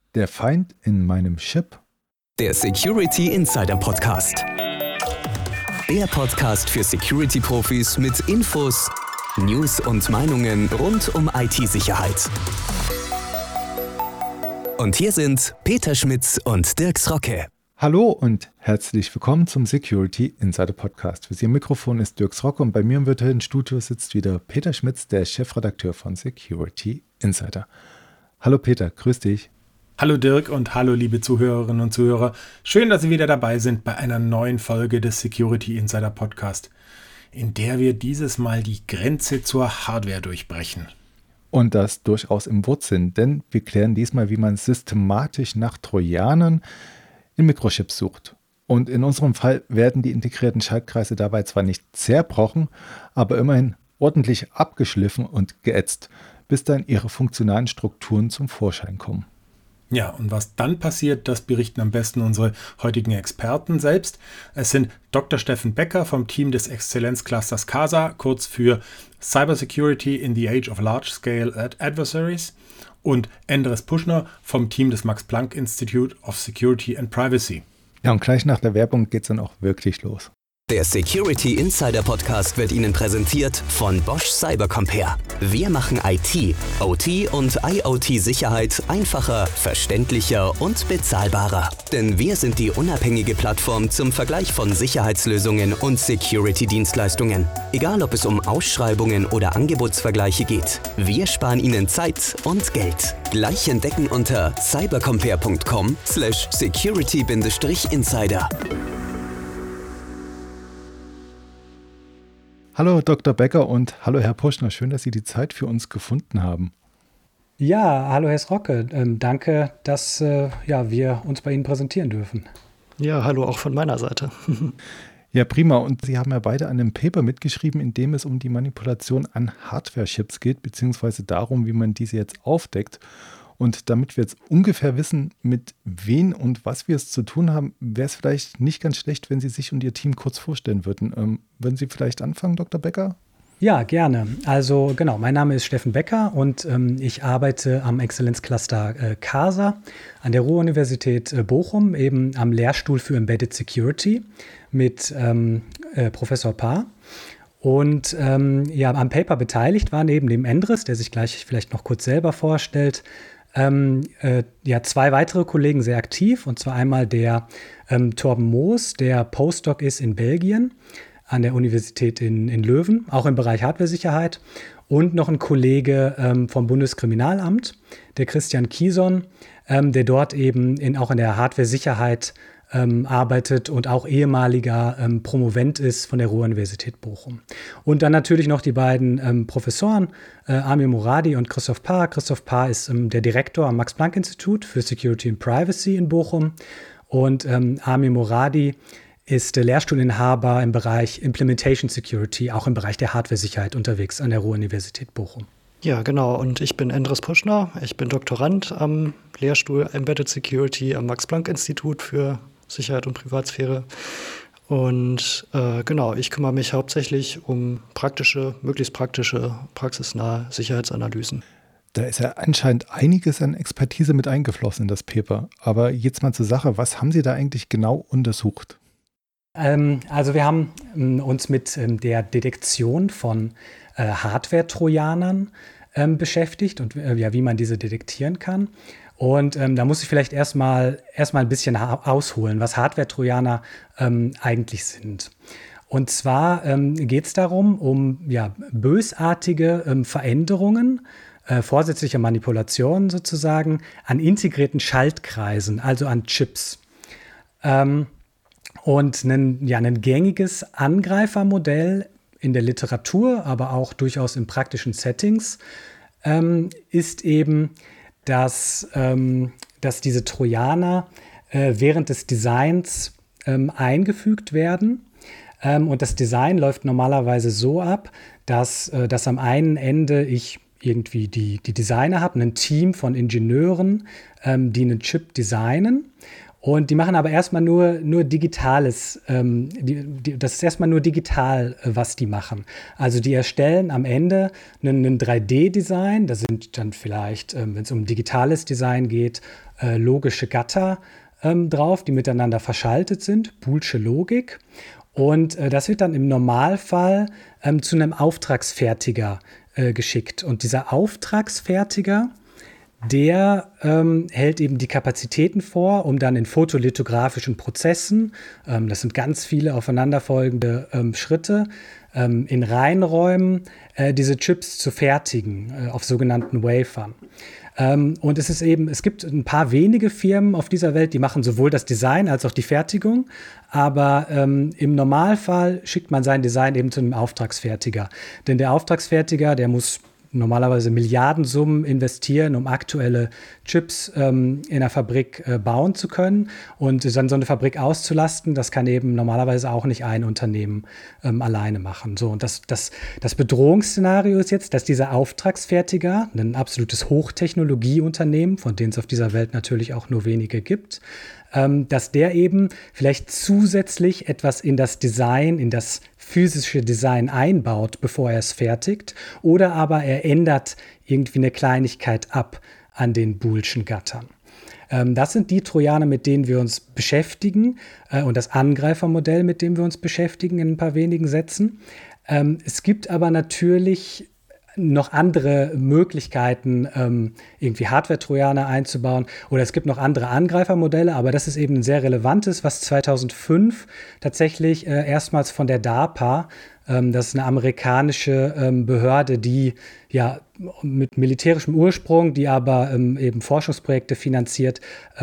Der Feind in meinem Chip. Der Security Insider Podcast. Der Podcast für Security-Profis mit Infos, News und Meinungen rund um IT-Sicherheit. Und hier sind Peter Schmitz und Dirks Rocke. Hallo und herzlich willkommen zum Security Insider Podcast. Für Sie am Mikrofon ist Dirks Rocke und bei mir im virtuellen Studio sitzt wieder Peter Schmitz, der Chefredakteur von Security Insider. Hallo Peter, grüß dich. Hallo Dirk und hallo liebe Zuhörerinnen und Zuhörer. Schön, dass Sie wieder dabei sind bei einer neuen Folge des Security Insider Podcast, in der wir dieses Mal die Grenze zur Hardware durchbrechen. Und das durchaus im Wurzeln, denn wir klären diesmal, wie man systematisch nach Trojanern in Mikrochips sucht. Und in unserem Fall werden die integrierten Schaltkreise dabei zwar nicht zerbrochen, aber immerhin ordentlich abgeschliffen und geätzt, bis dann ihre funktionalen Strukturen zum Vorschein kommen. Ja, und was dann passiert, das berichten am besten unsere heutigen Experten selbst. Es sind Dr. Steffen Becker vom Team des Exzellenzclusters CASA, kurz für Cybersecurity in the Age of Large-Scale Adversaries, und Endres Puschner vom Team des Max-Planck Institute of Security and Privacy. Ja, und gleich nach der Werbung geht es dann auch wirklich los. Der Security Insider Podcast wird Ihnen präsentiert von Bosch Cybercompare. Wir machen IT, OT und IoT-Sicherheit einfacher, verständlicher und bezahlbarer. Denn wir sind die unabhängige Plattform zum Vergleich von Sicherheitslösungen und Security-Dienstleistungen. Egal, ob es um Ausschreibungen oder Angebotsvergleiche geht, wir sparen Ihnen Zeit und Geld. Gleich entdecken unter cybercompare.com/security-insider. Hallo Dr. Becker und hallo Herr Puschner, schön, dass Sie die Zeit für uns gefunden haben. Ja, hallo Herr Rocke, danke, dass wir uns bei Ihnen präsentieren dürfen. Ja, hallo auch von meiner Seite. Ja, prima. Und Sie haben ja beide an einem Paper mitgeschrieben, in dem es um die Manipulation an Hardware-Chips geht, beziehungsweise darum, wie man diese jetzt aufdeckt. Und damit wir jetzt ungefähr wissen, mit wen und was wir es zu tun haben, wäre es vielleicht nicht ganz schlecht, wenn Sie sich und Ihr Team kurz vorstellen würden. Würden Sie vielleicht anfangen, Dr. Becker? Ja, gerne. Also genau, mein Name ist Steffen Becker und ich arbeite am Exzellenzcluster CASA an der Ruhr-Universität Bochum, eben am Lehrstuhl für Embedded Security mit Professor Paar. Und am Paper beteiligt waren neben dem Endres, der sich gleich vielleicht noch kurz selber vorstellt, zwei weitere Kollegen sehr aktiv, und zwar einmal der Torben Moos, der Postdoc ist in Belgien an der Universität in Leuven, auch im Bereich Hardware-Sicherheit, und noch ein Kollege vom Bundeskriminalamt, der Christian Kieson, der dort eben auch in der Hardware-Sicherheit arbeitet und auch ehemaliger Promovent ist von der Ruhr-Universität Bochum. Und dann natürlich noch die beiden Professoren, Amir Moradi und Christoph Paar. Christoph Paar ist der Direktor am Max-Planck-Institut für Security and Privacy in Bochum. Und Amir Moradi ist der Lehrstuhlinhaber im Bereich Implementation Security, auch im Bereich der Hardware-Sicherheit unterwegs an der Ruhr-Universität Bochum. Ja, genau. Und ich bin Endres Puschner. Ich bin Doktorand am Lehrstuhl Embedded Security am Max-Planck-Institut für Sicherheit und Privatsphäre. Und ich kümmere mich hauptsächlich um möglichst praktische, praxisnahe Sicherheitsanalysen. Da ist ja anscheinend einiges an Expertise mit eingeflossen in das Paper. Aber jetzt mal zur Sache, was haben Sie da eigentlich genau untersucht? Also wir haben uns mit der Detektion von Hardware-Trojanern beschäftigt und wie man diese detektieren kann. Und da muss ich vielleicht erstmal ein bisschen ausholen, was Hardware-Trojaner eigentlich sind. Und zwar geht es darum, um bösartige Veränderungen, vorsätzliche Manipulationen sozusagen an integrierten Schaltkreisen, also an Chips. Und ein gängiges Angreifermodell in der Literatur, aber auch durchaus in praktischen Settings, ist eben, dass diese Trojaner während des Designs eingefügt werden. Und das Design läuft normalerweise so ab, dass am einen Ende ich irgendwie die Designer habe, ein Team von Ingenieuren, die einen Chip designen. Und die machen aber erstmal nur Digitales. Das ist erstmal nur digital, was die machen. Also die erstellen am Ende einen 3D-Design. Da sind dann vielleicht, wenn es um digitales Design geht, logische Gatter drauf, die miteinander verschaltet sind. Boolsche Logik. Und das wird dann im Normalfall zu einem Auftragsfertiger geschickt. Und dieser Auftragsfertiger, der hält eben die Kapazitäten vor, um dann in fotolithografischen Prozessen, das sind ganz viele aufeinanderfolgende Schritte, in Reinräumen diese Chips zu fertigen auf sogenannten Wafern. Und es gibt ein paar wenige Firmen auf dieser Welt, die machen sowohl das Design als auch die Fertigung, aber im Normalfall schickt man sein Design eben zu einem Auftragsfertiger. Denn der Auftragsfertiger, der muss normalerweise Milliardensummen investieren, um aktuelle Chips in der Fabrik bauen zu können. Und dann so eine Fabrik auszulasten, das kann eben normalerweise auch nicht ein Unternehmen alleine machen. So, und das Bedrohungsszenario ist jetzt, dass dieser Auftragsfertiger, ein absolutes Hochtechnologieunternehmen, von denen es auf dieser Welt natürlich auch nur wenige gibt, dass der eben vielleicht zusätzlich etwas in das Design, in das physische Design einbaut, bevor er es fertigt, oder aber er ändert irgendwie eine Kleinigkeit ab an den Boolschen Gattern. Das sind die Trojaner, mit denen wir uns beschäftigen und das Angreifermodell, mit dem wir uns beschäftigen in ein paar wenigen Sätzen. Es gibt aber natürlich noch andere Möglichkeiten, irgendwie Hardware-Trojaner einzubauen. Oder es gibt noch andere Angreifermodelle, aber das ist eben ein sehr relevantes, was 2005 tatsächlich erstmals von der DARPA, das ist eine amerikanische Behörde, die ja mit militärischem Ursprung, die aber eben Forschungsprojekte finanziert,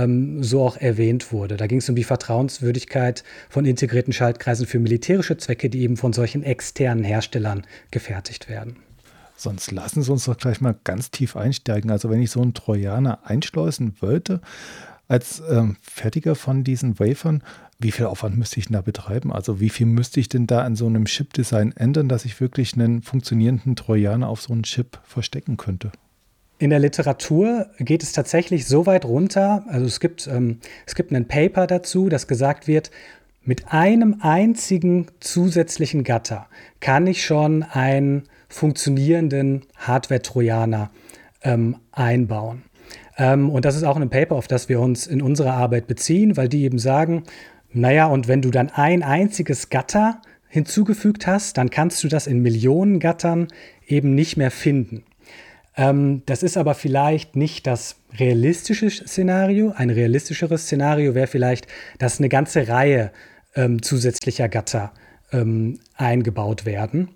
so auch erwähnt wurde. Da ging es um die Vertrauenswürdigkeit von integrierten Schaltkreisen für militärische Zwecke, die eben von solchen externen Herstellern gefertigt werden. Sonst lassen Sie uns doch gleich mal ganz tief einsteigen. Also wenn ich so einen Trojaner einschleusen wollte, als Fertiger von diesen Wafern, wie viel Aufwand müsste ich denn da betreiben? Also wie viel müsste ich denn da an so einem Chip-Design ändern, dass ich wirklich einen funktionierenden Trojaner auf so einen Chip verstecken könnte? In der Literatur geht es tatsächlich so weit runter, also es gibt ein Paper dazu, das gesagt wird, mit einem einzigen zusätzlichen Gatter kann ich schon einen funktionierenden Hardware-Trojaner einbauen. Und das ist auch ein Paper, auf das wir uns in unserer Arbeit beziehen, weil die eben sagen, naja, und wenn du dann ein einziges Gatter hinzugefügt hast, dann kannst du das in Millionen Gattern eben nicht mehr finden. Das ist aber vielleicht nicht das realistische Szenario. Ein realistischeres Szenario wäre vielleicht, dass eine ganze Reihe zusätzlicher Gatter eingebaut werden.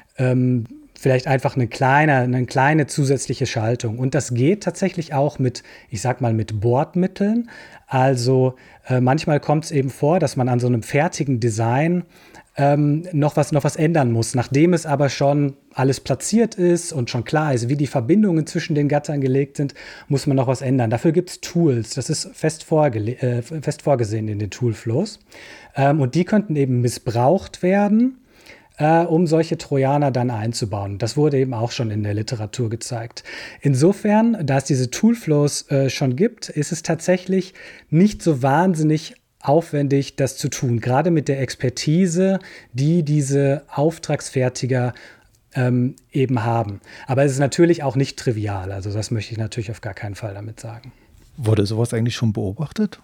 Vielleicht einfach eine kleine zusätzliche Schaltung. Und das geht tatsächlich auch mit Bordmitteln. Also manchmal kommt es eben vor, dass man an so einem fertigen Design noch was ändern muss. Nachdem es aber schon alles platziert ist und schon klar ist, wie die Verbindungen zwischen den Gattern gelegt sind, muss man noch was ändern. Dafür gibt es Tools. Das ist fest vorgesehen in den Toolflows. Und die könnten eben missbraucht werden, um solche Trojaner dann einzubauen. Das wurde eben auch schon in der Literatur gezeigt. Insofern, da es diese Toolflows schon gibt, ist es tatsächlich nicht so wahnsinnig aufwendig, das zu tun. Gerade mit der Expertise, die diese Auftragsfertiger eben haben. Aber es ist natürlich auch nicht trivial. Also das möchte ich natürlich auf gar keinen Fall damit sagen. Wurde sowas eigentlich schon beobachtet?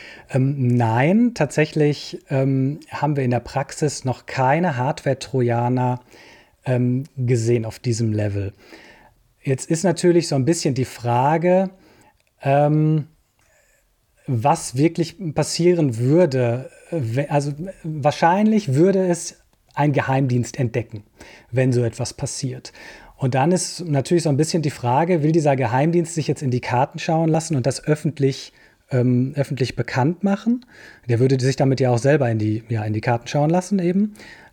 Nein, tatsächlich haben wir in der Praxis noch keine Hardware-Trojaner gesehen auf diesem Level. Jetzt ist natürlich so ein bisschen die Frage, was wirklich passieren würde. Also wahrscheinlich würde es ein Geheimdienst entdecken, wenn so etwas passiert. Und dann ist natürlich so ein bisschen die Frage, will dieser Geheimdienst sich jetzt in die Karten schauen lassen und das öffentlich bekannt machen? Der würde sich damit ja auch selber in die Karten schauen lassen eben.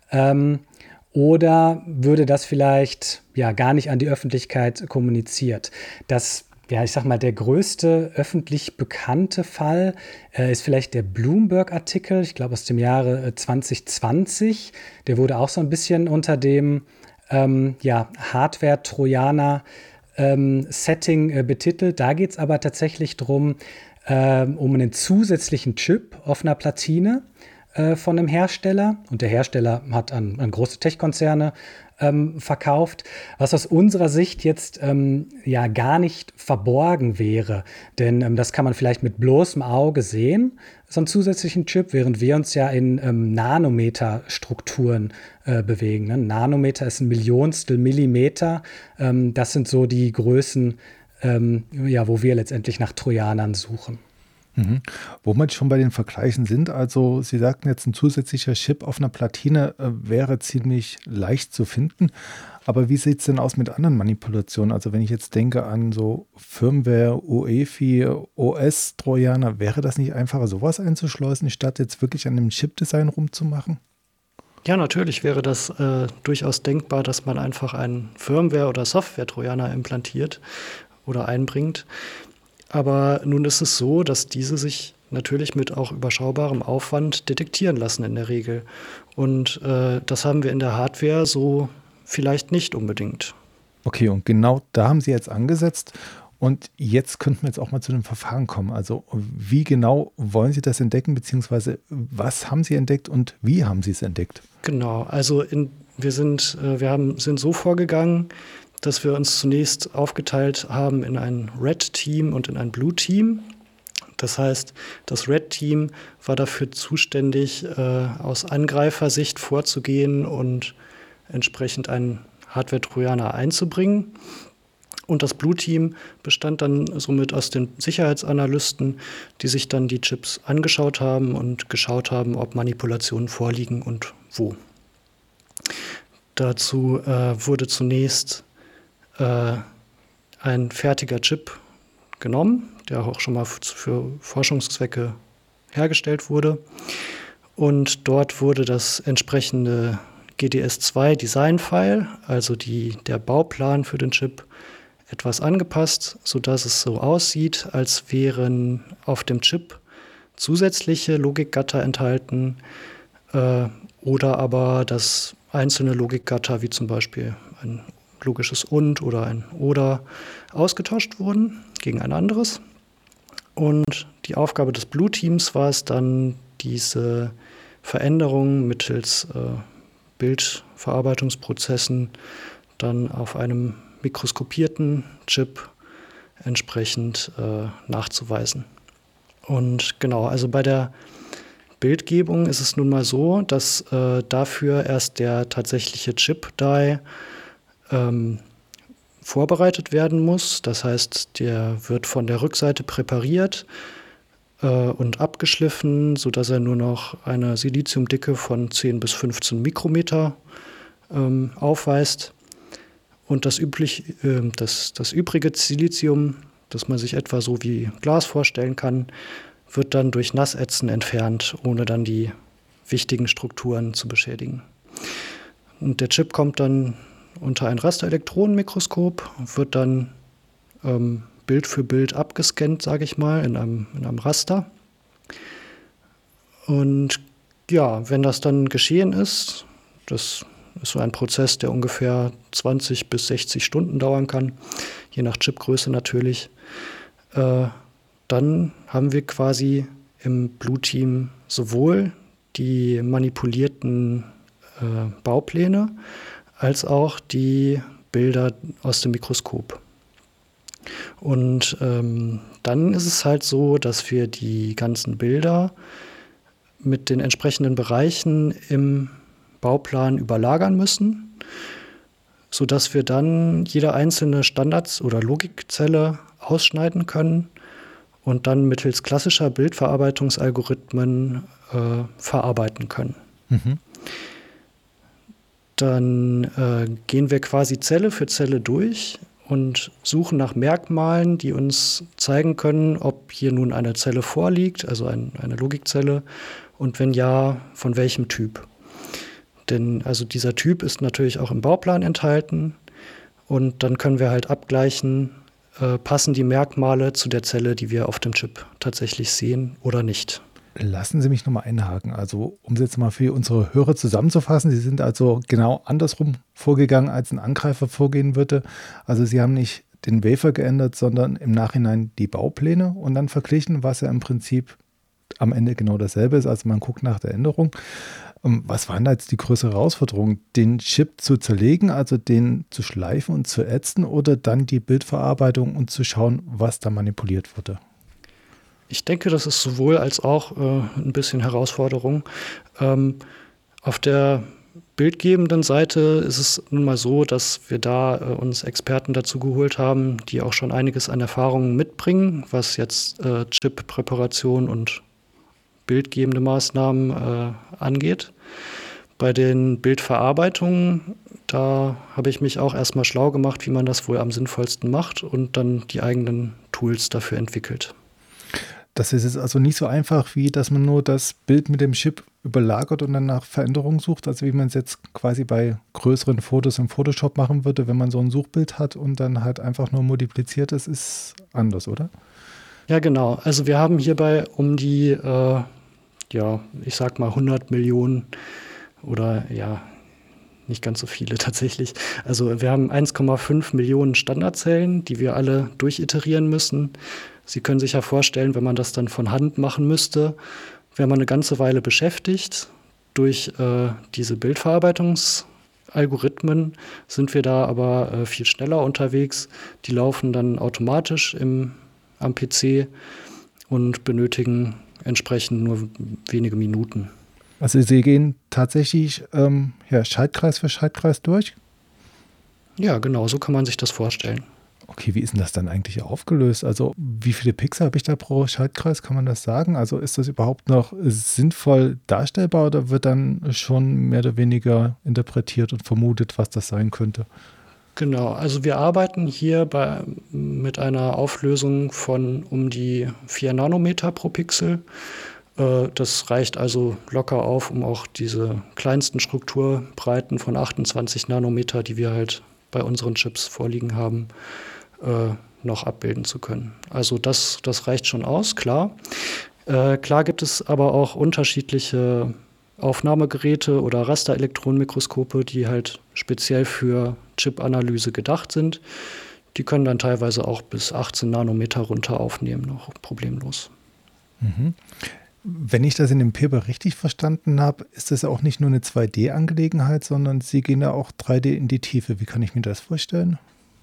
Oder würde das vielleicht gar nicht an die Öffentlichkeit kommuniziert? Der größte öffentlich bekannte Fall ist vielleicht der Bloomberg-Artikel, ich glaube aus dem Jahre 2020. Der wurde auch so ein bisschen unter dem Hardware-Trojaner Setting betitelt. Da geht es aber tatsächlich darum, um einen zusätzlichen Chip auf einer Platine von einem Hersteller. Und der Hersteller hat an große Tech-Konzerne verkauft, was aus unserer Sicht jetzt ja gar nicht verborgen wäre. Denn das kann man vielleicht mit bloßem Auge sehen, so einen zusätzlichen Chip, während wir uns ja in Nanometer-Strukturen bewegen. Ne? Nanometer ist ein Millionstel Millimeter. Das sind so die Größen, ja, wo wir letztendlich nach Trojanern suchen. Mhm. Wo wir schon bei den Vergleichen sind, also Sie sagten jetzt, ein zusätzlicher Chip auf einer Platine wäre ziemlich leicht zu finden, aber wie sieht es denn aus mit anderen Manipulationen? Also wenn ich jetzt denke an so Firmware, UEFI, OS-Trojaner, wäre das nicht einfacher, sowas einzuschleusen, statt jetzt wirklich an dem Chip-Design rumzumachen? Ja, natürlich wäre das durchaus denkbar, dass man einfach einen Firmware- oder Software-Trojaner implantiert oder einbringt. Aber nun ist es so, dass diese sich natürlich mit auch überschaubarem Aufwand detektieren lassen in der Regel. Und das haben wir in der Hardware so vielleicht nicht unbedingt. Okay, und genau da haben Sie jetzt angesetzt. Und jetzt könnten wir jetzt auch mal zu dem Verfahren kommen. Also wie genau wollen Sie das entdecken, beziehungsweise was haben Sie entdeckt und wie haben Sie es entdeckt? Genau, also wir sind so vorgegangen, dass wir uns zunächst aufgeteilt haben in ein Red-Team und in ein Blue-Team. Das heißt, das Red-Team war dafür zuständig, aus Angreifersicht vorzugehen und entsprechend einen Hardware-Trojaner einzubringen. Und das Blue-Team bestand dann somit aus den Sicherheitsanalysten, die sich dann die Chips angeschaut haben und geschaut haben, ob Manipulationen vorliegen und wo. Dazu wurde zunächst ein fertiger Chip genommen, der auch schon mal für Forschungszwecke hergestellt wurde. Und dort wurde das entsprechende GDS2-Design-File, also der Bauplan für den Chip, etwas angepasst, sodass es so aussieht, als wären auf dem Chip zusätzliche Logikgatter enthalten oder aber das einzelne Logikgatter, wie zum Beispiel ein logisches und oder ein oder ausgetauscht wurden gegen ein anderes. Und die Aufgabe des Blue-Teams war es dann, diese Veränderungen mittels Bildverarbeitungsprozessen dann auf einem mikroskopierten Chip entsprechend nachzuweisen. Und genau, also bei der Bildgebung ist es nun mal so, dass dafür erst der tatsächliche Chip-Die vorbereitet werden muss. Das heißt, der wird von der Rückseite präpariert und abgeschliffen, sodass er nur noch eine Siliziumdicke von 10 bis 15 Mikrometer aufweist. Und das übrige Silizium, das man sich etwa so wie Glas vorstellen kann, wird dann durch Nassätzen entfernt, ohne dann die wichtigen Strukturen zu beschädigen. Und der Chip kommt dann unter ein Rasterelektronenmikroskop, wird dann Bild für Bild abgescannt, sage ich mal, in einem Raster. Und ja, wenn das dann geschehen ist, das ist so ein Prozess, der ungefähr 20 bis 60 Stunden dauern kann, je nach Chipgröße natürlich, dann haben wir quasi im Blue-Team sowohl die manipulierten Baupläne als auch die Bilder aus dem Mikroskop. Und dann ist es halt so, dass wir die ganzen Bilder mit den entsprechenden Bereichen im Bauplan überlagern müssen, sodass wir dann jede einzelne Standards- oder Logikzelle ausschneiden können und dann mittels klassischer Bildverarbeitungsalgorithmen verarbeiten können. Mhm. Dann gehen wir quasi Zelle für Zelle durch und suchen nach Merkmalen, die uns zeigen können, ob hier nun eine Zelle vorliegt, also eine Logikzelle, und wenn ja, von welchem Typ. Denn also dieser Typ ist natürlich auch im Bauplan enthalten und dann können wir halt abgleichen, passen die Merkmale zu der Zelle, die wir auf dem Chip tatsächlich sehen oder nicht. Lassen Sie mich nochmal einhaken. Also, um es jetzt mal für unsere Hörer zusammenzufassen, Sie sind also genau andersrum vorgegangen, als ein Angreifer vorgehen würde. Also, Sie haben nicht den Wafer geändert, sondern im Nachhinein die Baupläne und dann verglichen, was ja im Prinzip am Ende genau dasselbe ist. Also man guckt nach der Änderung. Was war denn da jetzt die größere Herausforderung? Den Chip zu zerlegen, also den zu schleifen und zu ätzen oder dann die Bildverarbeitung und zu schauen, was da manipuliert wurde? Ich denke, das ist sowohl als auch ein bisschen Herausforderung. Auf der bildgebenden Seite ist es nun mal so, dass wir da uns Experten dazu geholt haben, die auch schon einiges an Erfahrungen mitbringen, was jetzt Chip-Präparation und bildgebende Maßnahmen angeht. Bei den Bildverarbeitungen, da habe ich mich auch erstmal schlau gemacht, wie man das wohl am sinnvollsten macht und dann die eigenen Tools dafür entwickelt. Das ist jetzt also nicht so einfach, wie dass man nur das Bild mit dem Chip überlagert und dann nach Veränderungen sucht, also wie man es jetzt quasi bei größeren Fotos im Photoshop machen würde, wenn man so ein Suchbild hat und dann halt einfach nur multipliziert, das ist anders, oder? Ja, genau. Also wir haben hierbei um die, ich sag mal 100 Millionen oder nicht ganz so viele tatsächlich. Also wir haben 1,5 Millionen Standardzellen, die wir alle durchiterieren müssen. Sie können sich ja vorstellen, wenn man das dann von Hand machen müsste, wäre man eine ganze Weile beschäftigt. Durch diese Bildverarbeitungsalgorithmen sind wir da aber viel schneller unterwegs. Die laufen dann automatisch am PC und benötigen entsprechend nur wenige Minuten. Also Sie gehen tatsächlich Schaltkreis für Schaltkreis durch? Ja, genau, so kann man sich das vorstellen. Okay, wie ist denn das dann eigentlich aufgelöst? Also wie viele Pixel habe ich da pro Schaltkreis, kann man das sagen? Also ist das überhaupt noch sinnvoll darstellbar oder wird dann schon mehr oder weniger interpretiert und vermutet, was das sein könnte? Genau, also wir arbeiten hier mit einer Auflösung von um die 4 Nanometer pro Pixel. Das reicht also locker auf, um auch diese kleinsten Strukturbreiten von 28 Nanometer, die wir halt bei unseren Chips vorliegen haben, noch abbilden zu können. Also das reicht schon aus, klar. Klar gibt es aber auch unterschiedliche Aufnahmegeräte oder Rasterelektronenmikroskope, die halt speziell für Chip-Analyse gedacht sind. Die können dann teilweise auch bis 18 Nanometer runter aufnehmen, noch problemlos. Mhm. Wenn ich das in dem Paper richtig verstanden habe, ist das auch nicht nur eine 2D-Angelegenheit, sondern Sie gehen da auch 3D in die Tiefe. Wie kann ich mir das vorstellen?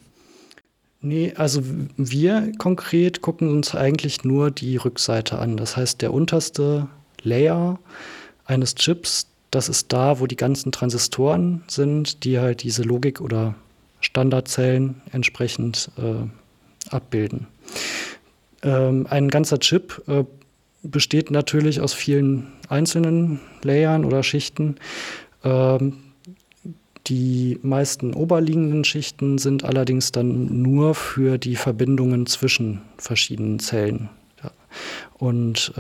Nee, also wir konkret gucken uns eigentlich nur die Rückseite an. Das heißt, der unterste Layer eines Chips, das ist da, wo die ganzen Transistoren sind, die halt diese Logik- oder Standardzellen entsprechend abbilden. Ein ganzer Chip besteht natürlich aus vielen einzelnen Layern oder Schichten. Die meisten oberliegenden Schichten sind allerdings dann nur für die Verbindungen zwischen verschiedenen Zellen. Ja. Und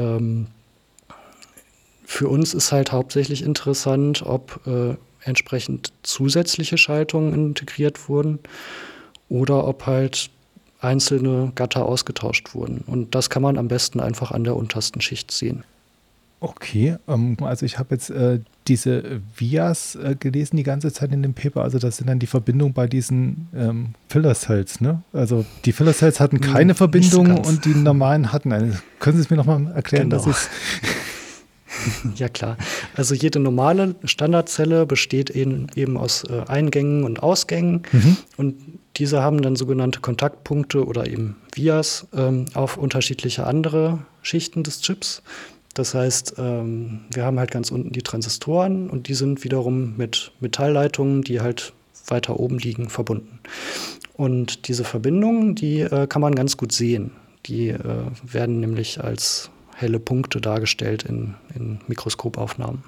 für uns ist halt hauptsächlich interessant, ob entsprechend zusätzliche Schaltungen integriert wurden oder ob halt einzelne Gatter ausgetauscht wurden. Und das kann man am besten einfach an der untersten Schicht sehen. Okay, also ich habe jetzt diese Vias gelesen die ganze Zeit in dem Paper, also das sind dann die Verbindungen bei diesen Filler Cells, ne? Also die Filler Cells hatten keine Verbindung und die normalen hatten eine. Können Sie es mir nochmal erklären? Genau. Ja klar, also jede normale Standardzelle besteht eben aus Eingängen und Ausgängen und diese haben dann sogenannte Kontaktpunkte oder eben Vias auf unterschiedliche andere Schichten des Chips. Das heißt, wir haben halt ganz unten die Transistoren und die sind wiederum mit Metallleitungen, die halt weiter oben liegen, verbunden. Und diese Verbindungen, die kann man ganz gut sehen. Die werden nämlich als helle Punkte dargestellt in Mikroskopaufnahmen.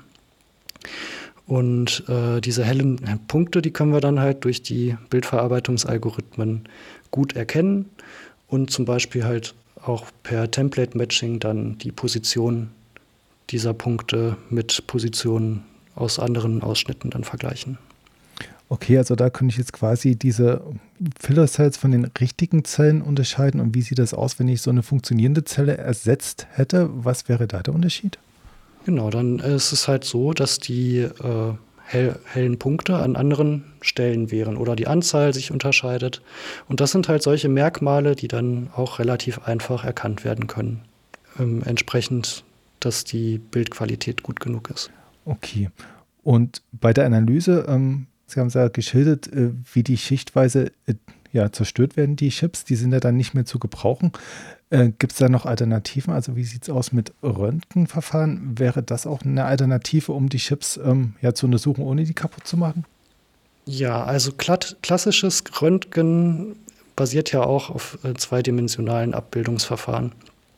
Und diese hellen Punkte, die können wir dann halt durch die Bildverarbeitungsalgorithmen gut erkennen und zum Beispiel halt auch per Template-Matching dann die Position dieser Punkte mit Positionen aus anderen Ausschnitten dann vergleichen. Okay, also da könnte ich jetzt quasi diese Filler-Cells von den richtigen Zellen unterscheiden. Und wie sieht das aus, wenn ich so eine funktionierende Zelle ersetzt hätte? Was wäre da der Unterschied? Genau, dann ist es halt so, dass die hellen Punkte an anderen Stellen wären oder die Anzahl sich unterscheidet. Und das sind halt solche Merkmale, die dann auch relativ einfach erkannt werden können. Entsprechend, dass die Bildqualität gut genug ist. Okay. Und bei der Analyse, Sie haben es ja geschildert, wie die schichtweise zerstört werden, die Chips, die sind ja dann nicht mehr zu gebrauchen. Gibt es da noch Alternativen? Also wie sieht es aus mit Röntgenverfahren? Wäre das auch eine Alternative, um die Chips zu untersuchen, ohne die kaputt zu machen? Ja, also klassisches Röntgen basiert ja auch auf zweidimensionalen Abbildungsverfahren.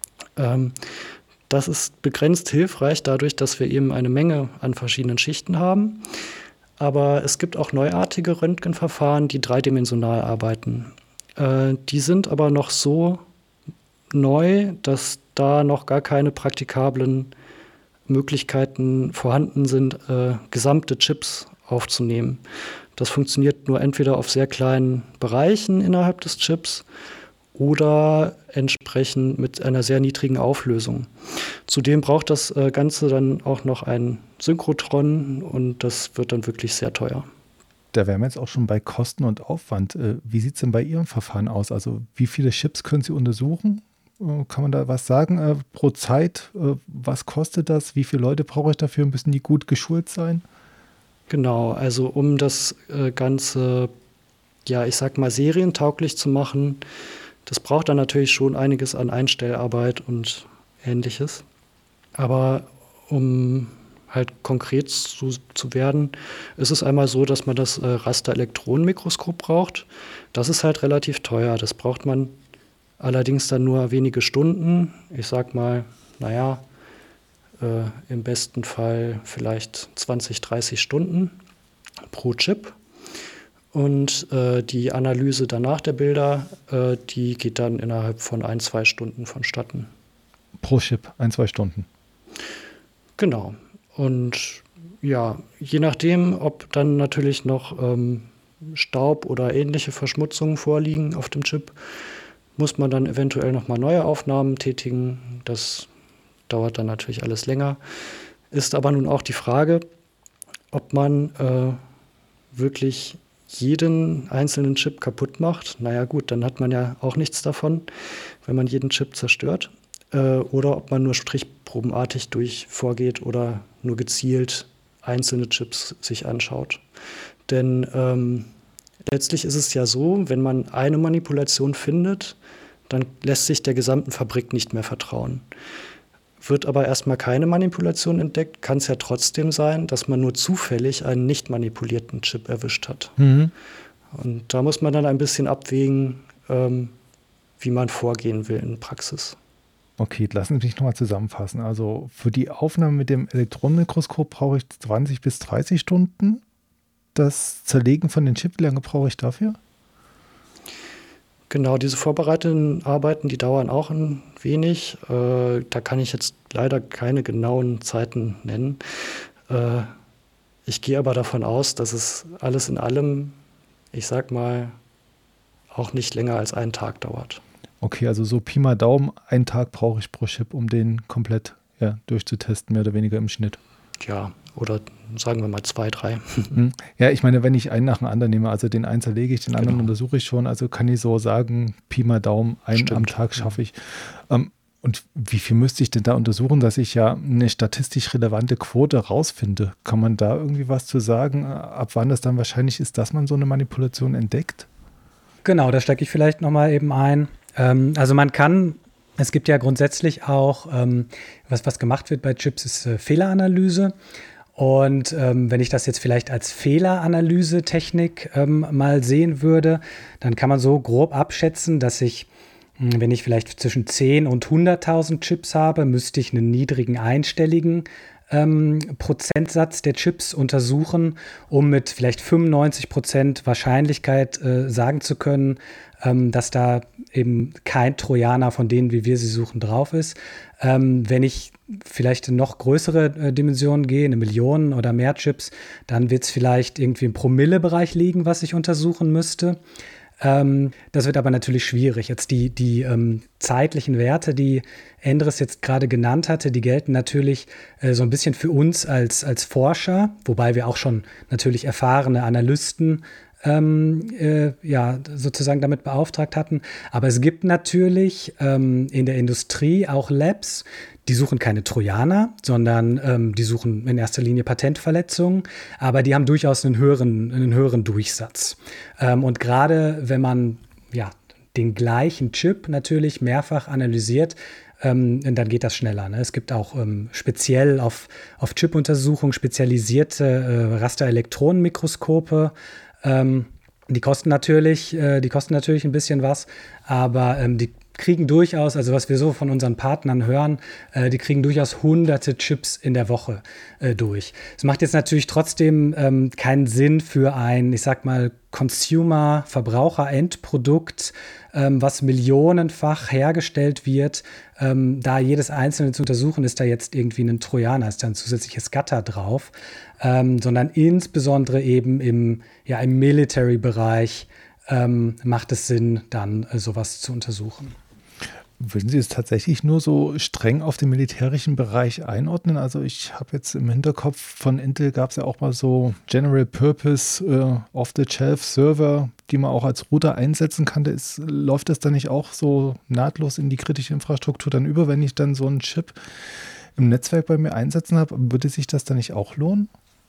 Das ist begrenzt hilfreich dadurch, dass wir eben eine Menge an verschiedenen Schichten haben. Aber es gibt auch neuartige Röntgenverfahren, die dreidimensional arbeiten. Die sind aber noch so neu, dass da noch gar keine praktikablen Möglichkeiten vorhanden sind, gesamte Chips aufzunehmen. Das funktioniert nur entweder auf sehr kleinen Bereichen innerhalb des Chips oder entsprechend mit einer sehr niedrigen Auflösung. Zudem braucht das Ganze dann auch noch ein Synchrotron und das wird dann wirklich sehr teuer. Da wären wir jetzt auch schon bei Kosten und Aufwand. Wie sieht es denn bei Ihrem Verfahren aus? Also wie viele Chips können Sie untersuchen? Kann man da was sagen pro Zeit? Was kostet das? Wie viele Leute brauche ich dafür? Müssen die gut geschult sein? Genau, also um das Ganze, ich sag mal, serientauglich zu machen, das braucht dann natürlich schon einiges an Einstellarbeit und Ähnliches. Aber um halt konkret zu werden, ist es einmal so, dass man das Rasterelektronenmikroskop braucht. Das ist halt relativ teuer. Das braucht man allerdings dann nur wenige Stunden. Ich sag mal, im besten Fall vielleicht 20, 30 Stunden pro Chip. Und die Analyse danach der Bilder, die geht dann innerhalb von 1-2 Stunden vonstatten. Pro Chip, 1-2 Stunden. Genau. Und ja, je nachdem, ob dann natürlich noch Staub oder ähnliche Verschmutzungen vorliegen auf dem Chip, muss man dann eventuell nochmal neue Aufnahmen tätigen. Das dauert dann natürlich alles länger. Ist aber nun auch die Frage, ob man wirklich jeden einzelnen Chip kaputt macht. Naja gut, dann hat man ja auch nichts davon, wenn man jeden Chip zerstört. Oder ob man nur strichprobenartig vorgeht oder nur gezielt einzelne Chips sich anschaut. Denn letztlich ist es ja so, wenn man eine Manipulation findet, dann lässt sich der gesamten Fabrik nicht mehr vertrauen. Wird aber erstmal keine Manipulation entdeckt, kann es ja trotzdem sein, dass man nur zufällig einen nicht manipulierten Chip erwischt hat. Mhm. Und da muss man dann ein bisschen abwägen, wie man vorgehen will in der Praxis. Okay, lassen Sie mich nochmal zusammenfassen. Also für die Aufnahme mit dem Elektronenmikroskop brauche ich 20 bis 30 Stunden. Das Zerlegen von den Chips, wie lange brauche ich dafür? Genau, diese vorbereitenden Arbeiten, die dauern auch ein wenig. Da kann ich jetzt leider keine genauen Zeiten nennen. Ich gehe aber davon aus, dass es alles in allem, ich sag mal, auch nicht länger als einen Tag dauert. Okay, also so Pi mal Daumen, einen Tag brauche ich pro Chip, um den komplett durchzutesten, mehr oder weniger im Schnitt. Ja, oder sagen wir mal 2, 3. Ja, ich meine, wenn ich einen nach dem anderen nehme, also den einen zerlege ich, den anderen untersuche ich schon, also kann ich so sagen, Pi mal Daumen, einen am Tag schaffe ich. Und wie viel müsste ich denn da untersuchen, dass ich ja eine statistisch relevante Quote rausfinde? Kann man da irgendwie was zu sagen, ab wann das dann wahrscheinlich ist, dass man so eine Manipulation entdeckt? Genau, da steige ich vielleicht nochmal eben ein. Also es gibt ja grundsätzlich auch, was gemacht wird bei Chips, ist Fehleranalyse. Und wenn ich das jetzt vielleicht als Fehleranalyse-Technik mal sehen würde, dann kann man so grob abschätzen, dass ich, wenn ich vielleicht zwischen 10 und 100.000 Chips habe, müsste ich einen niedrigen einstelligen Prozentsatz der Chips untersuchen, um mit vielleicht 95% Wahrscheinlichkeit sagen zu können, dass da eben kein Trojaner von denen, wie wir sie suchen, drauf ist. Wenn ich vielleicht in noch größere Dimensionen gehe, 1 Million oder mehr Chips, dann wird es vielleicht irgendwie im Promille-Bereich liegen, was ich untersuchen müsste. Das wird aber natürlich schwierig. Jetzt die zeitlichen Werte, die Endres jetzt gerade genannt hatte, die gelten natürlich so ein bisschen für uns als Forscher, wobei wir auch schon natürlich erfahrene Analysten sozusagen damit beauftragt hatten. Aber es gibt natürlich in der Industrie auch Labs, die suchen keine Trojaner, sondern die suchen in erster Linie Patentverletzungen, aber die haben durchaus einen höheren Durchsatz. Und gerade wenn man den gleichen Chip natürlich mehrfach analysiert, dann geht das schneller. Ne? Es gibt auch speziell auf Chip-Untersuchungen spezialisierte Rasterelektronenmikroskope. Die kosten natürlich ein bisschen was, aber die kriegen durchaus, also was wir so von unseren Partnern hören, die kriegen durchaus hunderte Chips in der Woche durch. Es macht jetzt natürlich trotzdem keinen Sinn für ein, ich sag mal, Consumer-Verbraucher-Endprodukt, was millionenfach hergestellt wird, da jedes einzelne zu untersuchen, ist da jetzt irgendwie ein Trojaner, ist da ein zusätzliches Gatter drauf, sondern insbesondere eben im Military-Bereich macht es Sinn, dann sowas zu untersuchen. Würden Sie es tatsächlich nur so streng auf den militärischen Bereich einordnen? Also ich habe jetzt im Hinterkopf, von Intel gab es ja auch mal so General Purpose Off-the-Shelf-Server, die man auch als Router einsetzen kann. Läuft das dann nicht auch so nahtlos in die kritische Infrastruktur dann über, wenn ich dann so einen Chip im Netzwerk bei mir einsetzen habe? Würde sich das dann nicht auch lohnen?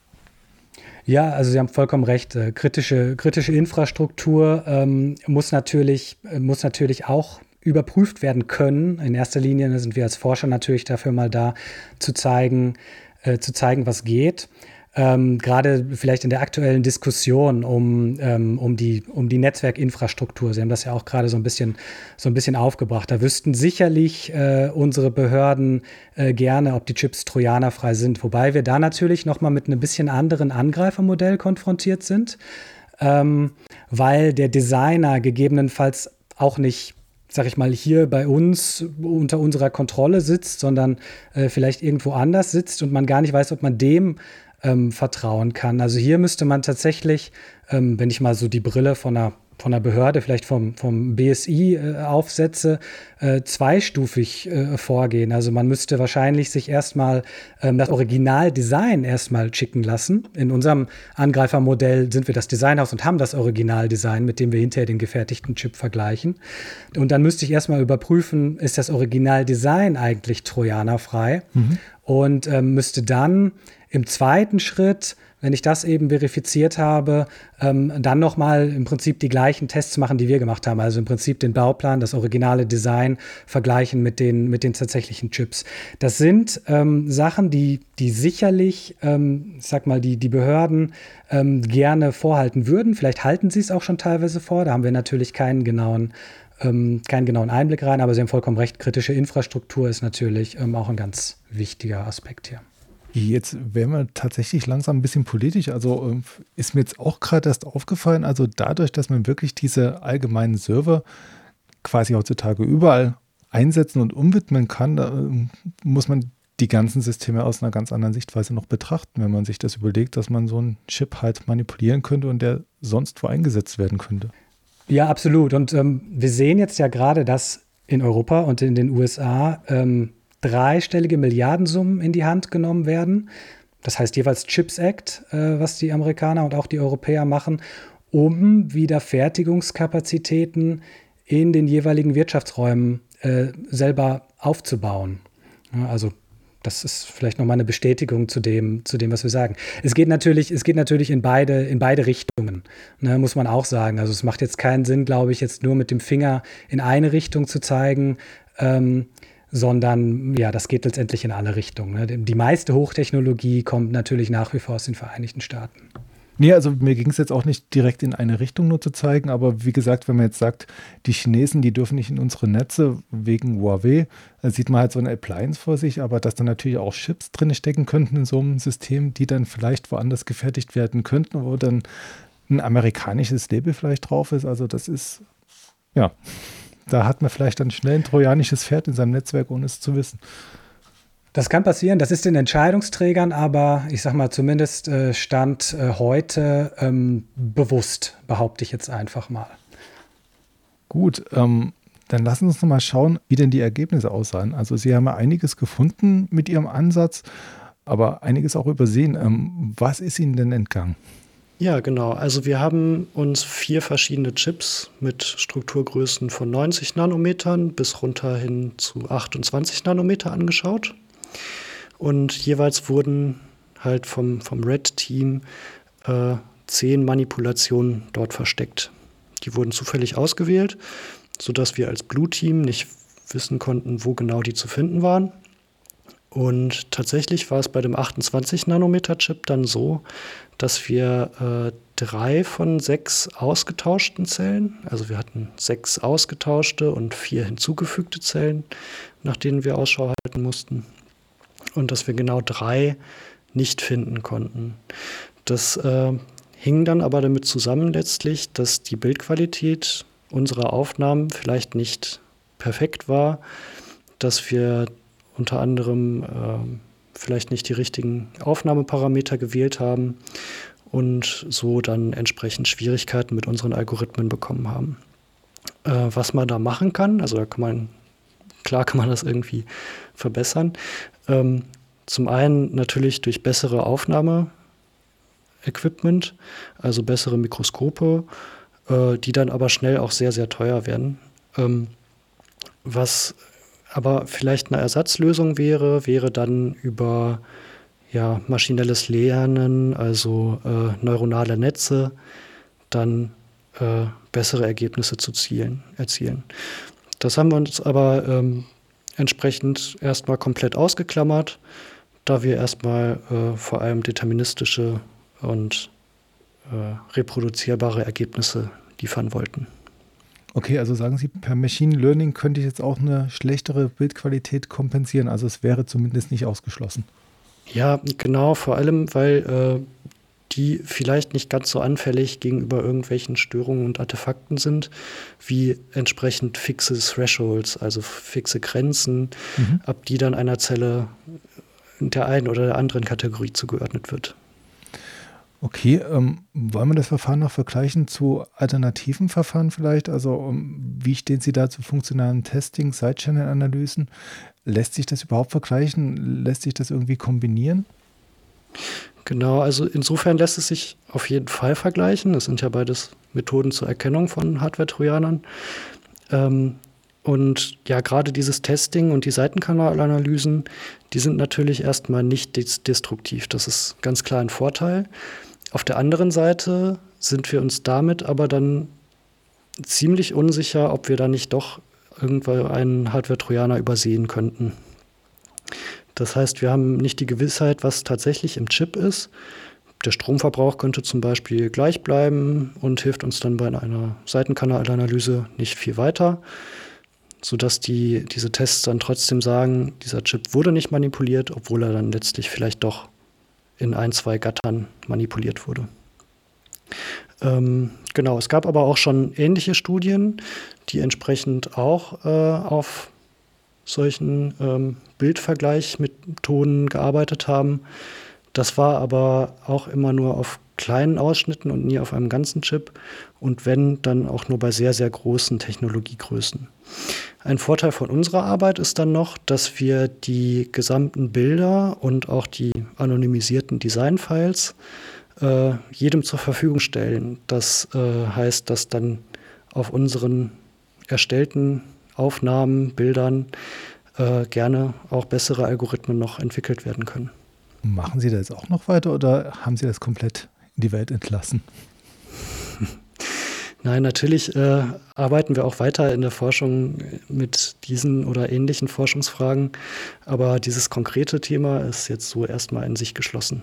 Ja, also Sie haben vollkommen recht. Kritische Infrastruktur muss natürlich auch überprüft werden können. In erster Linie sind wir als Forscher natürlich dafür mal da, zu zeigen, was geht. Gerade vielleicht in der aktuellen Diskussion um die Netzwerkinfrastruktur. Sie haben das ja auch gerade so ein bisschen aufgebracht. Da wüssten sicherlich unsere Behörden gerne, ob die Chips trojanerfrei sind. Wobei wir da natürlich nochmal mit einem bisschen anderen Angreifermodell konfrontiert sind, weil der Designer gegebenenfalls auch nicht, sag ich mal, hier bei uns unter unserer Kontrolle sitzt, sondern vielleicht irgendwo anders sitzt und man gar nicht weiß, ob man dem vertrauen kann. Also hier müsste man tatsächlich, wenn ich mal so die Brille von einer Behörde, vielleicht vom BSI aufsetze, zweistufig vorgehen. Also man müsste wahrscheinlich sich erstmal das Originaldesign erstmal schicken lassen. In unserem Angreifermodell sind wir das Designhaus und haben das Originaldesign, mit dem wir hinterher den gefertigten Chip vergleichen. Und dann müsste ich erstmal überprüfen, ist das Originaldesign eigentlich trojanerfrei? Und müsste dann im zweiten Schritt, wenn ich das eben verifiziert habe, dann nochmal im Prinzip die gleichen Tests machen, die wir gemacht haben. Also im Prinzip den Bauplan, das originale Design vergleichen mit den tatsächlichen Chips. Das sind Sachen, die sicherlich, ich sag mal, die Behörden gerne vorhalten würden. Vielleicht halten sie es auch schon teilweise vor. Da haben wir natürlich keinen genauen Einblick rein, aber Sie haben vollkommen recht, kritische Infrastruktur ist natürlich auch ein ganz wichtiger Aspekt hier. Jetzt wären wir tatsächlich langsam ein bisschen politisch. Also ist mir jetzt auch gerade erst aufgefallen, also dadurch, dass man wirklich diese allgemeinen Server quasi heutzutage überall einsetzen und umwidmen kann, da muss man die ganzen Systeme aus einer ganz anderen Sichtweise noch betrachten, wenn man sich das überlegt, dass man so einen Chip halt manipulieren könnte und der sonst wo eingesetzt werden könnte. Ja, absolut. Und wir sehen jetzt ja gerade, dass in Europa und in den USA dreistellige Milliardensummen in die Hand genommen werden. Das heißt jeweils CHIPS Act, was die Amerikaner und auch die Europäer machen, um wieder Fertigungskapazitäten in den jeweiligen Wirtschaftsräumen selber aufzubauen. Ja, also das ist vielleicht nochmal eine Bestätigung zu dem, was wir sagen. Es geht natürlich in beide Richtungen, ne, muss man auch sagen. Also es macht jetzt keinen Sinn, glaube ich, jetzt nur mit dem Finger in eine Richtung zu zeigen, sondern ja, das geht letztendlich in alle Richtungen. Ne? Die meiste Hochtechnologie kommt natürlich nach wie vor aus den Vereinigten Staaten. Nee, also mir ging es jetzt auch nicht direkt in eine Richtung nur zu zeigen, aber wie gesagt, wenn man jetzt sagt, die Chinesen, die dürfen nicht in unsere Netze wegen Huawei, dann sieht man halt so eine Appliance vor sich, aber dass dann natürlich auch Chips drin stecken könnten in so einem System, die dann vielleicht woanders gefertigt werden könnten, wo dann ein amerikanisches Label vielleicht drauf ist, also das ist, ja, da hat man vielleicht dann schnell ein trojanisches Pferd in seinem Netzwerk, ohne es zu wissen. Das kann passieren, das ist den Entscheidungsträgern aber, ich sag mal, zumindest Stand heute bewusst, behaupte ich jetzt einfach mal. Gut, dann lassen Sie uns noch mal schauen, wie denn die Ergebnisse aussahen. Also Sie haben ja einiges gefunden mit Ihrem Ansatz, aber einiges auch übersehen. Was ist Ihnen denn entgangen? Ja, genau. Also wir haben uns 4 verschiedene Chips mit Strukturgrößen von 90 Nanometern bis runter hin zu 28 Nanometer angeschaut. Und jeweils wurden halt vom Red-Team 10 Manipulationen dort versteckt. Die wurden zufällig ausgewählt, sodass wir als Blue-Team nicht wissen konnten, wo genau die zu finden waren. Und tatsächlich war es bei dem 28-Nanometer-Chip dann so, dass wir 3 von 6 ausgetauschten Zellen, also wir hatten 6 ausgetauschte und 4 hinzugefügte Zellen, nach denen wir Ausschau halten mussten. Und dass wir genau 3 nicht finden konnten. Das hing dann aber damit zusammen letztlich, dass die Bildqualität unserer Aufnahmen vielleicht nicht perfekt war, dass wir unter anderem vielleicht nicht die richtigen Aufnahmeparameter gewählt haben und so dann entsprechend Schwierigkeiten mit unseren Algorithmen bekommen haben. Was man da machen kann, also da kann man das irgendwie verbessern. Zum einen natürlich durch bessere Aufnahmeequipment, also bessere Mikroskope, die dann aber schnell auch sehr, sehr teuer werden. Was aber vielleicht eine Ersatzlösung wäre dann über maschinelles Lernen, also neuronale Netze, dann bessere Ergebnisse erzielen. Das haben wir uns aber entsprechend erstmal komplett ausgeklammert, da wir erstmal vor allem deterministische und reproduzierbare Ergebnisse liefern wollten. Okay, also sagen Sie, per Machine Learning könnte ich jetzt auch eine schlechtere Bildqualität kompensieren. Also es wäre zumindest nicht ausgeschlossen. Ja, genau, vor allem, weil die vielleicht nicht ganz so anfällig gegenüber irgendwelchen Störungen und Artefakten sind, wie entsprechend fixe Thresholds, also fixe Grenzen, ab die dann einer Zelle der einen oder der anderen Kategorie zugeordnet wird. Okay, wollen wir das Verfahren noch vergleichen zu alternativen Verfahren vielleicht? Also wie stehen Sie da zu funktionalen Testing, Side-Channel-Analysen? Lässt sich das überhaupt vergleichen? Lässt sich das irgendwie kombinieren? Genau, also insofern lässt es sich auf jeden Fall vergleichen. Das sind ja beides Methoden zur Erkennung von Hardware-Trojanern. Und ja, gerade dieses Testing und die Seitenkanalanalysen, die sind natürlich erstmal nicht destruktiv. Das ist ganz klar ein Vorteil. Auf der anderen Seite sind wir uns damit aber dann ziemlich unsicher, ob wir da nicht doch irgendwann einen Hardware-Trojaner übersehen könnten. Das heißt, wir haben nicht die Gewissheit, was tatsächlich im Chip ist. Der Stromverbrauch könnte zum Beispiel gleich bleiben und hilft uns dann bei einer Seitenkanalanalyse nicht viel weiter, sodass diese Tests dann trotzdem sagen, dieser Chip wurde nicht manipuliert, obwohl er dann letztlich vielleicht doch in 1, 2 Gattern manipuliert wurde. Genau, es gab aber auch schon ähnliche Studien, die entsprechend auch auf solchen Bildvergleichmethoden gearbeitet haben. Das war aber auch immer nur auf kleinen Ausschnitten und nie auf einem ganzen Chip und wenn, dann auch nur bei sehr, sehr großen Technologiegrößen. Ein Vorteil von unserer Arbeit ist dann noch, dass wir die gesamten Bilder und auch die anonymisierten Designfiles jedem zur Verfügung stellen. Das heißt, dass dann auf unseren erstellten Aufnahmen, Bildern gerne auch bessere Algorithmen noch entwickelt werden können. Machen Sie da jetzt auch noch weiter oder haben Sie das komplett in die Welt entlassen? Nein, natürlich arbeiten wir auch weiter in der Forschung mit diesen oder ähnlichen Forschungsfragen, aber dieses konkrete Thema ist jetzt so erstmal in sich geschlossen.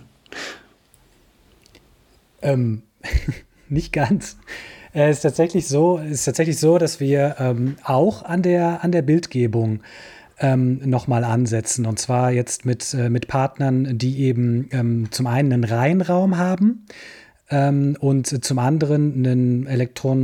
Nicht ganz. Es ist tatsächlich so, dass wir auch an der Bildgebung nochmal ansetzen. Und zwar jetzt mit Partnern, die eben zum einen einen Reihenraum haben und zum anderen ein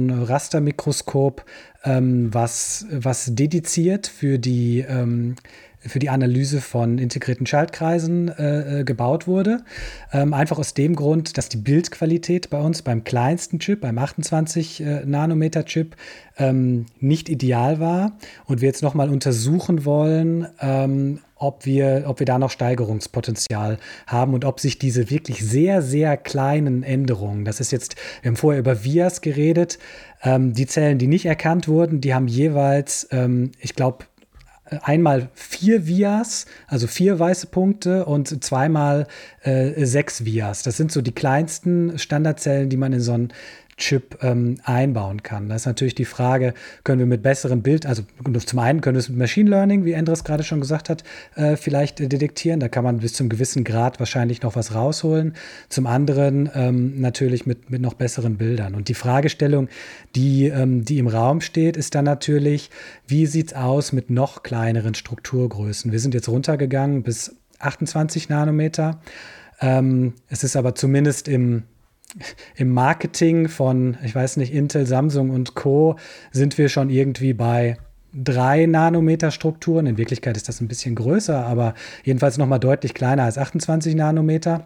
Elektronenrastermikroskop, was dediziert für die die Analyse von integrierten Schaltkreisen gebaut wurde. Einfach aus dem Grund, dass die Bildqualität bei uns beim kleinsten Chip, beim 28 Nanometer Chip, nicht ideal war und wir jetzt nochmal untersuchen wollen, ob wir da noch Steigerungspotenzial haben und ob sich diese wirklich sehr, sehr kleinen Änderungen, das ist jetzt, wir haben vorher über Vias geredet, die Zellen, die nicht erkannt wurden, die haben jeweils, ich glaube, einmal 4 Vias, also 4 weiße Punkte und zweimal 6 Vias. Das sind so die kleinsten Standardzellen, die man in so einen Chip einbauen kann. Da ist natürlich die Frage, können wir mit besseren also zum einen können wir es mit Machine Learning, wie Endres gerade schon gesagt hat, vielleicht detektieren. Da kann man bis zum gewissen Grad wahrscheinlich noch was rausholen. Zum anderen natürlich mit noch besseren Bildern. Und die Fragestellung, die im Raum steht, ist dann natürlich, wie sieht es aus mit noch kleineren Strukturgrößen? Wir sind jetzt runtergegangen bis 28 Nanometer. Es ist aber zumindest im Marketing von, ich weiß nicht, Intel, Samsung und Co. sind wir schon irgendwie bei 3 Nanometer Strukturen. In Wirklichkeit ist das ein bisschen größer, aber jedenfalls noch mal deutlich kleiner als 28 Nanometer.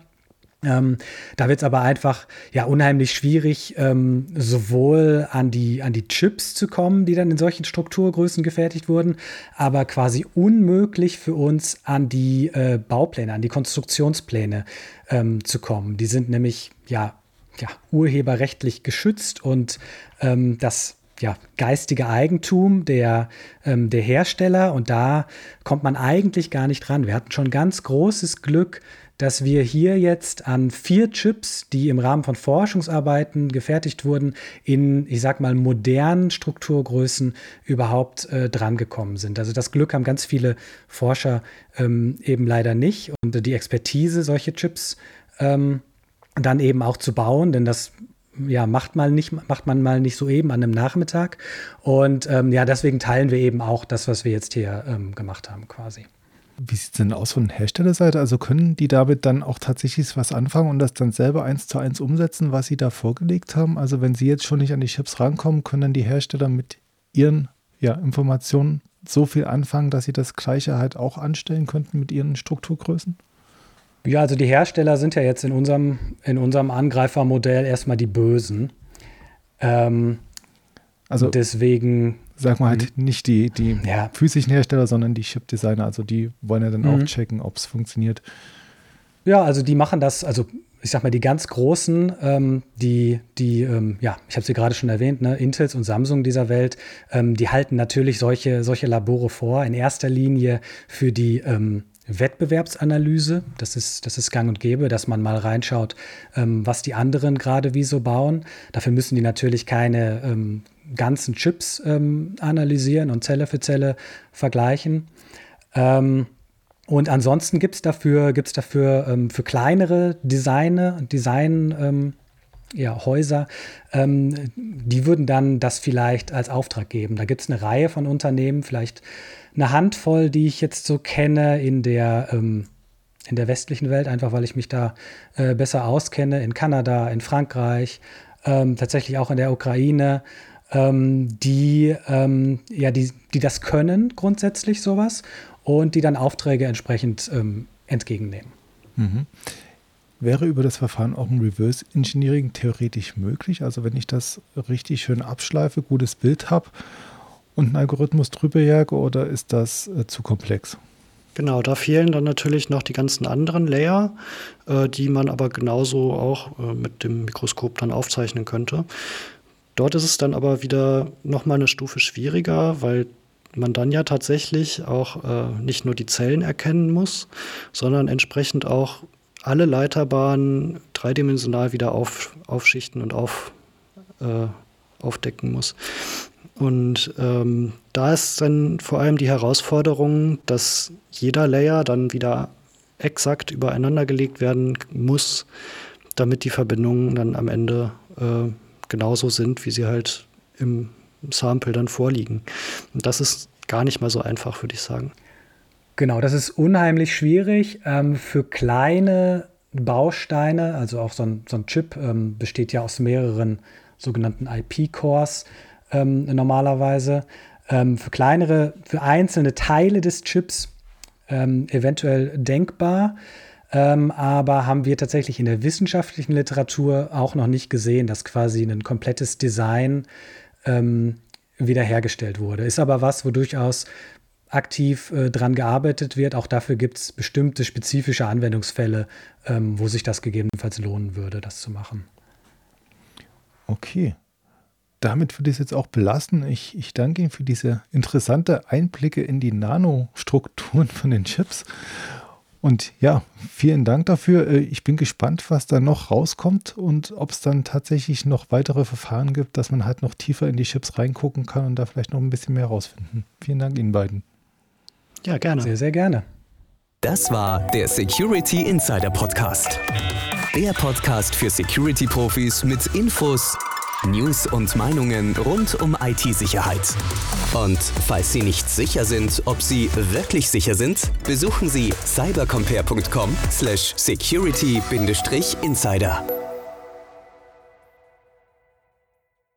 Da wird es aber einfach unheimlich schwierig, sowohl an die Chips zu kommen, die dann in solchen Strukturgrößen gefertigt wurden, aber quasi unmöglich für uns an die Baupläne, an die Konstruktionspläne zu kommen. Die sind nämlich urheberrechtlich geschützt und das geistige Eigentum der Hersteller, und da kommt man eigentlich gar nicht ran. Wir hatten schon ganz großes Glück, dass wir hier jetzt an 4 Chips, die im Rahmen von Forschungsarbeiten gefertigt wurden, in, ich sag mal, modernen Strukturgrößen überhaupt drangekommen sind. Also das Glück haben ganz viele Forscher eben leider nicht. Und die Expertise, solche Chips dann eben auch zu bauen, denn das macht man mal nicht so eben an einem Nachmittag. Und deswegen teilen wir eben auch das, was wir jetzt hier gemacht haben quasi. Wie sieht es denn aus von Herstellerseite? Also können die damit dann auch tatsächlich was anfangen und das dann selber 1:1 umsetzen, was sie da vorgelegt haben? Also wenn sie jetzt schon nicht an die Chips rankommen, können dann die Hersteller mit ihren Informationen so viel anfangen, dass sie das Gleiche halt auch anstellen könnten mit ihren Strukturgrößen? Ja, also die Hersteller sind ja jetzt in unserem Angreifermodell erstmal die Bösen. Also deswegen sag mal halt nicht die physischen Hersteller, sondern die Chip-Designer. Also die wollen ja dann auch checken, ob es funktioniert. Ja, also die machen das, also ich sag mal, die ganz Großen, ich habe sie gerade schon erwähnt, ne, Intels und Samsung dieser Welt, die halten natürlich solche Labore vor, in erster Linie für die Wettbewerbsanalyse. Das ist gang und gäbe, dass man mal reinschaut, was die anderen gerade wie so bauen. Dafür müssen die natürlich keine ganzen Chips analysieren und Zelle für Zelle vergleichen. Und ansonsten gibt es dafür für kleinere Häuser, die würden dann das vielleicht als Auftrag geben. Da gibt es eine Reihe von Unternehmen, vielleicht eine Handvoll, die ich jetzt so kenne in der westlichen Welt, einfach weil ich mich da besser auskenne, in Kanada, in Frankreich, tatsächlich auch in der Ukraine, die das können grundsätzlich sowas und die dann Aufträge entsprechend entgegennehmen. Mhm. Wäre über das Verfahren auch ein Reverse Engineering theoretisch möglich? Also wenn ich das richtig schön abschleife, gutes Bild habe und einen Algorithmus drüber jage, oder ist das zu komplex? Genau, da fehlen dann natürlich noch die ganzen anderen Layer, die man aber genauso auch mit dem Mikroskop dann aufzeichnen könnte. Dort ist es dann aber wieder nochmal eine Stufe schwieriger, weil man dann ja tatsächlich auch nicht nur die Zellen erkennen muss, sondern entsprechend auch alle Leiterbahnen dreidimensional wieder aufschichten und aufdecken muss. Und da ist dann vor allem die Herausforderung, dass jeder Layer dann wieder exakt übereinander gelegt werden muss, damit die Verbindungen dann am Ende genauso sind, wie sie halt im Sample dann vorliegen. Und das ist gar nicht mal so einfach, würde ich sagen. Genau, das ist unheimlich schwierig. Für kleine Bausteine, also auch so ein Chip besteht ja aus mehreren sogenannten IP-Cores normalerweise. Für einzelne Teile des Chips eventuell denkbar. Aber haben wir tatsächlich in der wissenschaftlichen Literatur auch noch nicht gesehen, dass quasi ein komplettes Design wiederhergestellt wurde. Ist aber was, wo durchaus aktiv dran gearbeitet wird. Auch dafür gibt es bestimmte spezifische Anwendungsfälle, wo sich das gegebenenfalls lohnen würde, das zu machen. Okay. Damit würde ich es jetzt auch belassen. Ich danke Ihnen für diese interessante Einblicke in die Nanostrukturen von den Chips. Und ja, vielen Dank dafür. Ich bin gespannt, was da noch rauskommt und ob es dann tatsächlich noch weitere Verfahren gibt, dass man halt noch tiefer in die Chips reingucken kann und da vielleicht noch ein bisschen mehr rausfinden. Vielen Dank Ihnen beiden. Ja, gerne. Sehr, sehr gerne. Das war der Security Insider Podcast. Der Podcast für Security-Profis mit Infos, News und Meinungen rund um IT-Sicherheit. Und falls Sie nicht sicher sind, ob Sie wirklich sicher sind, besuchen Sie cybercompare.com/security-insider.